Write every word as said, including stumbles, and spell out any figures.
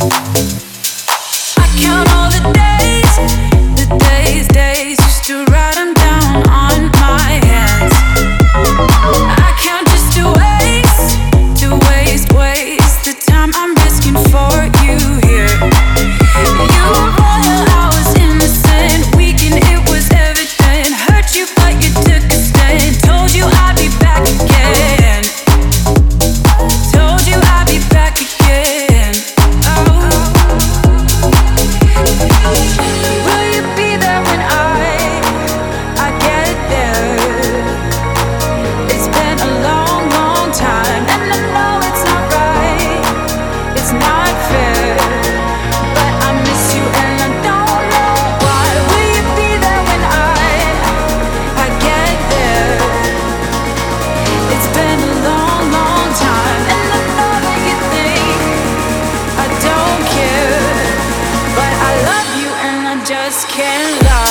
I count all the days, the days, days, just to write them down on my hands. I count just to waste, to waste, waste the time I'm risking for you here. You were royal, I was innocent, weak and it was evident. Hurt you but you took a stand. Told you I'd be back again. Told you I'd be back again. Oh. Will you be there when I, I get there? It's been a long, long time, and I know it's not right, it's not fair, but I miss you and I don't know why. Will you be there when I, I get there? It's been a long, long time, and I know that you think I don't care, but I love you and I just can't lie.